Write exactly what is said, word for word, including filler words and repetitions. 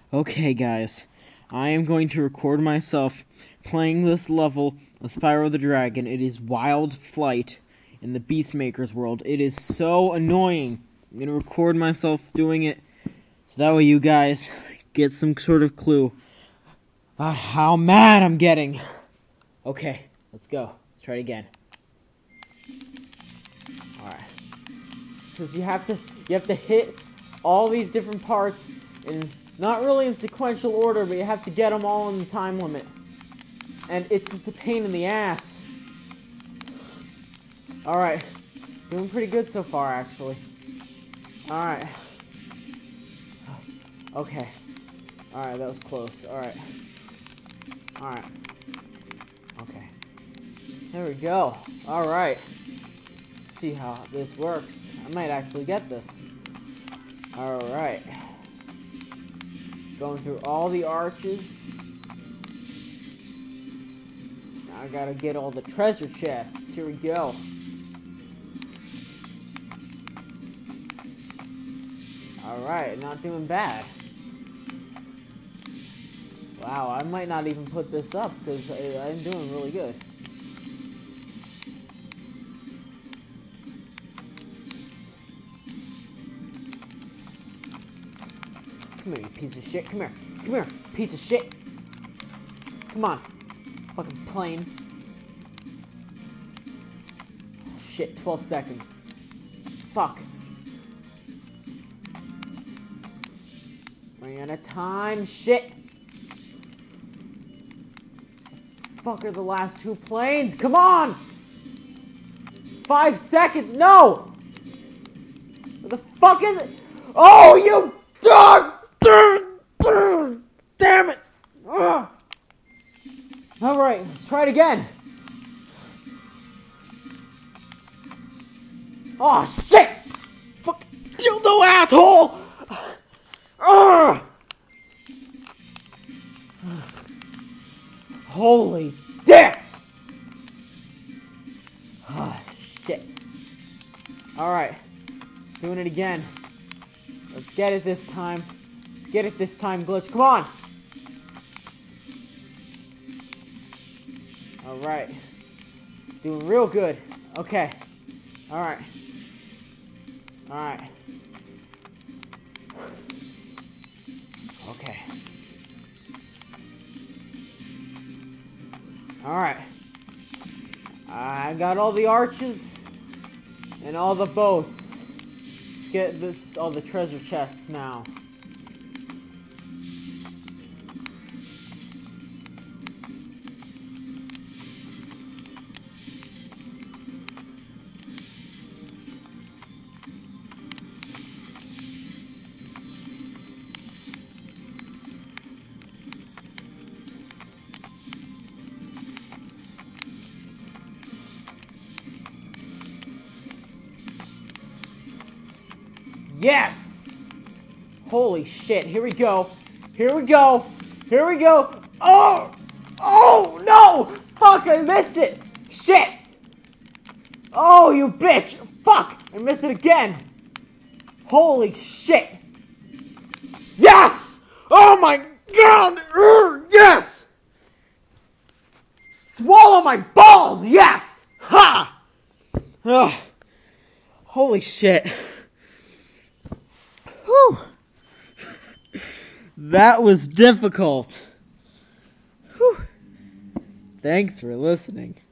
Okay, guys, I am going to record myself playing this level of Spyro the Dragon. It is Wild Flight in the Beastmaker's world. It is so annoying. I'm going to record myself doing it so that way you guys get some sort of clue about how mad I'm getting. Okay, let's go. Let's try it again. Alright. Because you have to you have to hit all these different parts in not really in sequential order, but you have to get them all in the time limit. And it's just a pain in the ass. Alright. Doing pretty good so far, actually. Alright. Okay. Alright, that was close. Alright. Alright. Okay. There we go. Alright. Let's see how this works. I might actually get this. Alright. Going through all the arches. Now I gotta get all the treasure chests. Here we go. Alright, not doing bad. Wow, I might not even put this up because I'm doing really good. Come here, you piece of shit. Come here. Come here, piece of shit. Come on. Fucking plane. Oh, shit, twelve seconds. Fuck. Running out of time. Shit. Fuck are the last two planes? Come on! Five seconds. No! Where the fuck is it? Oh, you dog! Damn it! Alright, let's try it again. Oh, shit! Fuck dildo asshole! Ugh. Holy dicks! Oh, shit. Alright. Doing it again. Let's get it this time. Let's get it this time, Glitch. Come on! Alright. Doing real good. Okay. Alright. Alright. Okay. Alright. I got all the arches and all the boats. Get this all the treasure chests now. Yes! Holy shit, here we go. Here we go. Here we go. Oh! Oh, no! Fuck, I missed it! Shit! Oh, you bitch! Fuck! I missed it again! Holy shit! Yes! Oh my god! Urgh, yes! Swallow my balls! Yes! Ha! Ugh. Holy shit. Whew. That was difficult. Whew. Thanks for listening.